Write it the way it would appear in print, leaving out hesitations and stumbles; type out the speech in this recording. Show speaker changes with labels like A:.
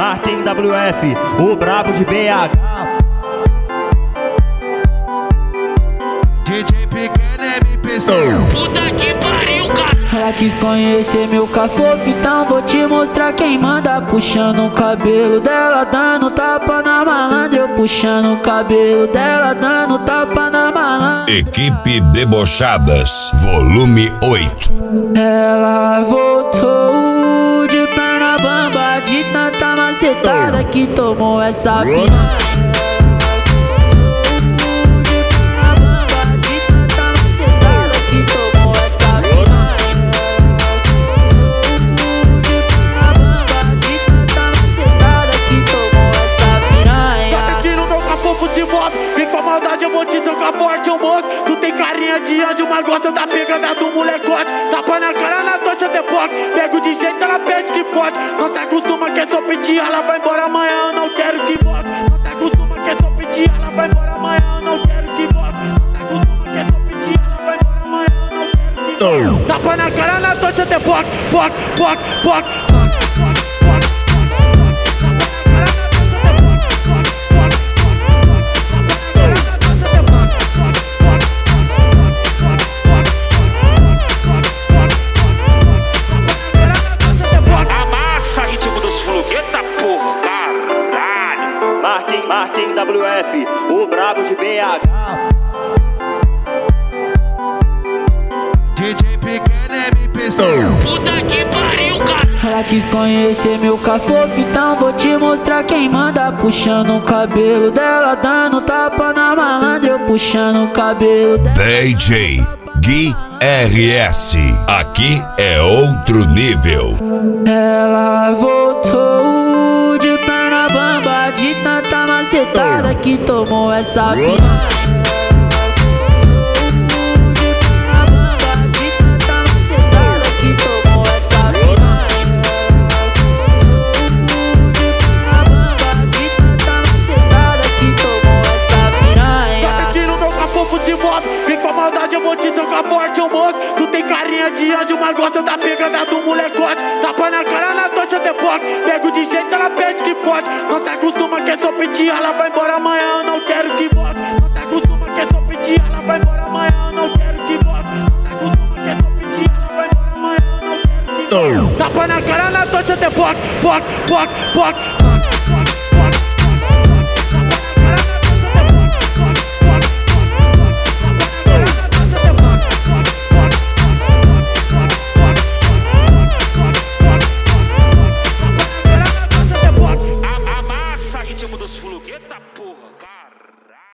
A: Marquinhos WF, o brabo de BH.
B: DJ Pequeno MP
C: Puta que pariu, cara.
D: Ela quis conhecer meu cafofo, então vou te mostrar quem manda. Puxando o cabelo dela, dando tapa na malandra. Eu puxando o cabelo dela, dando tapa na malandra.
E: Equipe Debochadas, volume 8.
D: Ela voltou de perna bamba, de tanta macetada que tomou essa piranha.
F: Eu vou te jogar forte, ô moço. Tu tem carinha de anjo, mas gosta da pegada do molecote. Tapa na cara na tocha de foco. Pego de jeito, ela pede que pode. Não se acostuma que é só pedir, ela vai embora amanhã, eu não quero que volte. Não se acostuma que é só pedir, ela vai embora amanhã, eu não quero que volte. Não se acostuma que é só pedir, ela vai embora amanhã, eu não quero que volte. Tapa na cara na tocha de foco, foco, foco, foco.
A: Marquinhos WF, o brabo de BH.
B: DJ Pequeno MP
C: Puta que pariu, cara.
D: Ela quis conhecer meu cafofo, então vou te mostrar quem manda. Puxando o cabelo dela, dando tapa na malandra. Eu puxando o cabelo dela.
E: DJ Gui RS, aqui é outro nível.
D: Ela voltou de perna bamba, de tanta macetada que tomou essa piranha.
F: Eu vou te jogar forte, ô moço. Tu tem carinha de anjo, mas gosta da pegada do molecote. Tapa na cara na tocha de foco. Pego de jeito, ela pede que pode. Não se acostuma que é só pedir, ela vai embora amanhã, eu não quero que volte. Não se acostuma que é só pedir, ela vai embora amanhã, eu não quero que volte. Não se acostuma que é só pedir, ela vai embora amanhã, eu não quero que volte. Tapa na cara na tocha de foco, foco, foco, foco.
C: Ritmo dos flugueta, porra.